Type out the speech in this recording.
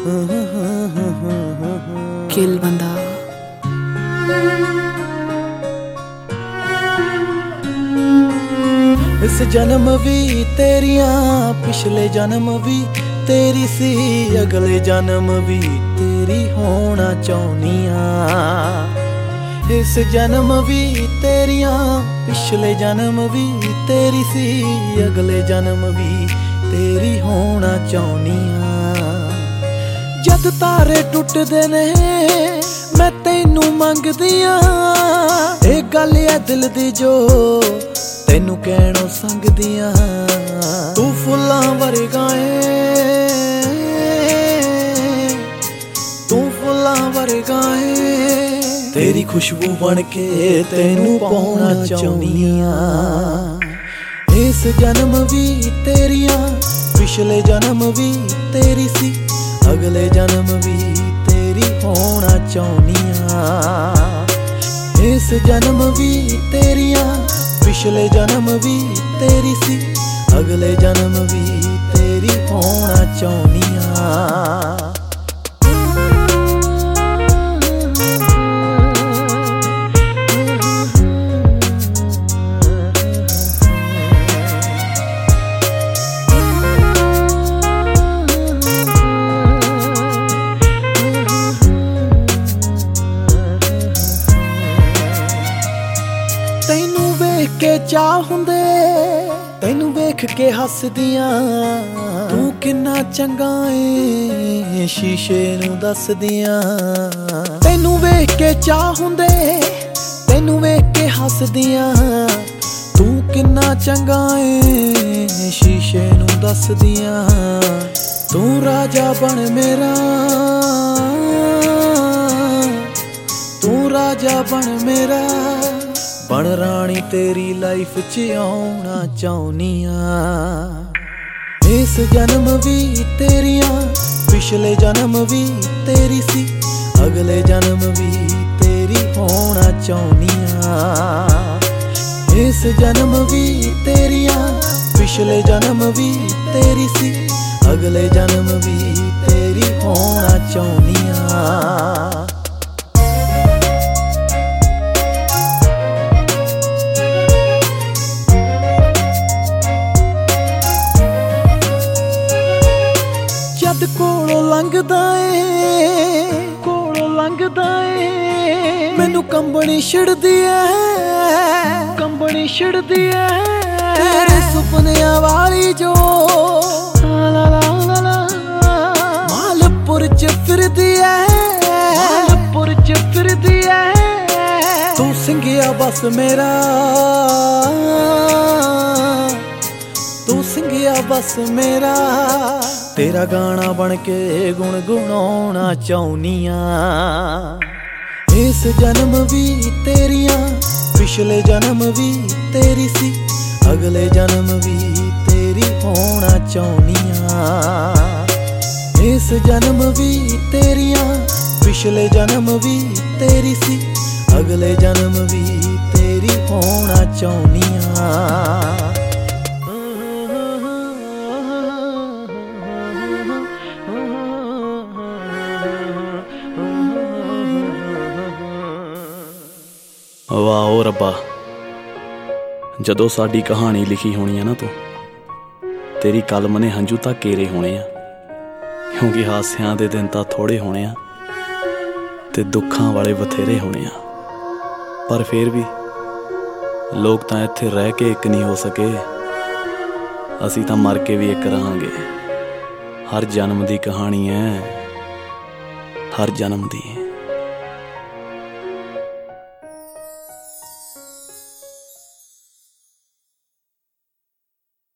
ਕਿਲ ਬੰਦਾ इस जन्म भी तेरिया पिछले जन्म भी तेरी सी अगले जन्म भी तेरी होना चाहनिया। इस जन्म भी तेरिया पिछले जन्म भी तेरी सी अगले जन्म भी तेरी होना चाहनिया। जद तारे टुटदे ने मैं तैनू मंगदिया ए गल है दिल दी जो तैनू कहणों संगदियां। तू फुल्लां वर्गा तू फुल्लां वर्गा तेरी खुशबू बन के तैनू पाउणा चाहनिया। इस जन्म भी तेरिया पिछले जन्म भी तेरी सी अगले जन्म भी तेरी होना चाहनिया। इस जन्म भी तेरिया पिछले जन्म भी तेरी सी अगले जन्म भी तेरी होना चाहनिया। तैनू वेख के चाह हुंदे तैनू वेख के हसदियां। तू किन्ना चंगा ए शीशे नू दसदियां। तैनू वेख के चाह हुंदे तैनू वेख के हसदियां। तू किन्ना चंगा ए शीशे नू दसदियां। तू राजा बन मेरा तू राजा बन मेरा बन रानी तेरी लाइफ च आउणा चाहनिया। इस जन्म भी तेरिया पिछले जन्म भी तेरी सी अगले जन्म भी तेरी होना चाहनिया। इस जन्म भी तेरिया पिछले जन्म भी तेरी सी अगले जन्म भी तेरी होना चाहनिया। जद कोलों लंघदा ए मैनू कंबनी छिड़दी है कंबनी छिड़दी है। तेरे सुपनियां वाली जो मालपुर च फिरदी है मालपुर च फिरदी है। तू सिंघिया बस मेरा तू सिंघिया बस मेरा तेरा गाना बन के गुणगुणाउणा चाहनिया। इस जन्म भी तेरिया पिछले जन्म भी तेरी सी अगले जन्म भी तेरी होना चाहनिया। इस जन्म भी तेरिया पिछले जन्म भी तेरी सी अगले जन्म भी तेरी होना चाहनिया। वाह ओ रब्बा जदों साडी कहानी लिखी होनी है ना तू तेरी कलम ने हंझू तां केरे होने आ। क्योंकि हासियां दे दिन तां थोड़े होने आ ते दुखां वाले बथेरे होने आ। पर फिर भी लोग तां इत्थे रह के एक नहीं हो सके। असीं तां मर के भी एक रहांगे। हर जन्म दी कहानी है हर जन्म दी।